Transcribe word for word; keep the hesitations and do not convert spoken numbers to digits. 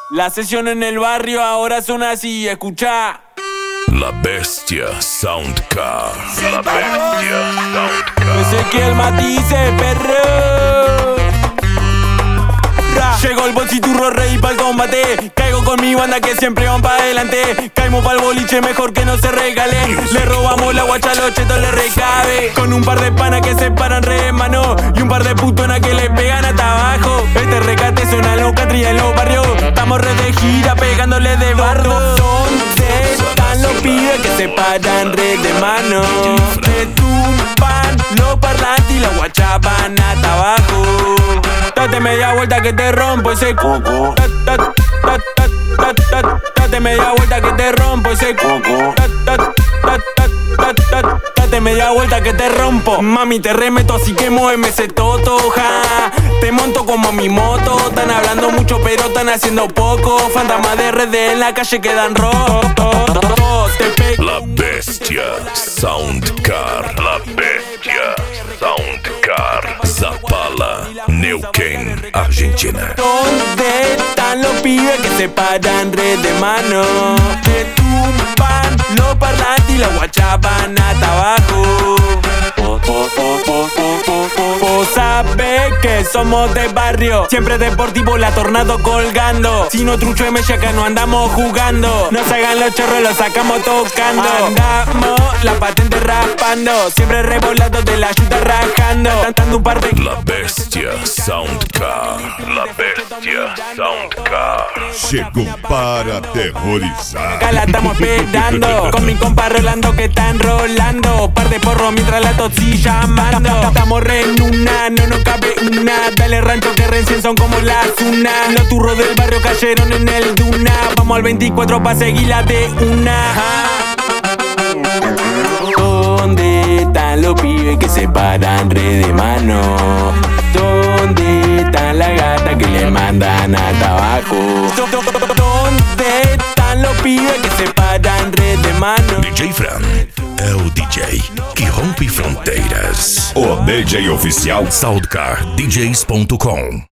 La sesión en el barrio ahora suena así, escucha. La Bestia Soundcar. La Bestia Soundcar. Ezequiel Matice, perro. Ra. Llegó el bolsiturro rey pa'l combate. Caigo con mi banda que siempre van pa' adelante. Caímos pa'l boliche mejor que no se regalen. Le robamos la guacha a los chetos, le recabe. Con un par de panas que se paran re de mano y un par de putonas que le pegan hasta abajo. Este recate suena en los country en los barrios. Estamos re de gira pegándole de bardo. ¿Dónde están los pibes que se paran re de mano? Te tumban los parlantes y la guacha van hasta abajo. Date media vuelta que te rompo ese coco. Date media vuelta que te rompo ese coco. Date media vuelta que te rompo. Mami, te remeto así que muéveme ese toto, ja. Te monto como mi moto. Están hablando mucho pero están haciendo poco. Fantasmas de R D en la calle quedan rotos. La Bestia Soundcar. La Bestia Soundcar. Zapala, Neuquén, Argentina. ¿Dónde están los pibes que se paran re de mano? Te tumban los parlantes y la guacha van hasta abajo. Vos sabés que somos de barrio, siempre deportivo, la tornado colgando. Si no trucho de mecha acá no andamos jugando. No se hagan los chorros, los sacamos tocando. Andamos la patente raspando, siempre revolando de la yuta rajando. Cantando un par de... La Bestia Soundcar. La Bestia Soundcar. Llegó para aterrorizar. Acá la estamos esperando, con mi compa Rolando que están rolando. Par de porro mientras la toxi llamando. Estamos re en una, no nos cabe una. Dale rancho que recién son como las una. Los turros del barrio cayeron en el Duna. Vamos al veinticuatro pa' seguirla de una. ¿Dónde están los pibes que se paran re de mano? ¿Dónde están las gatas que le mandan hasta abajo? ¿Dónde están los pibes que se paran re de mano? D J Fran é o D J que rompe fronteiras. O D J oficial Soundcar D Js ponto com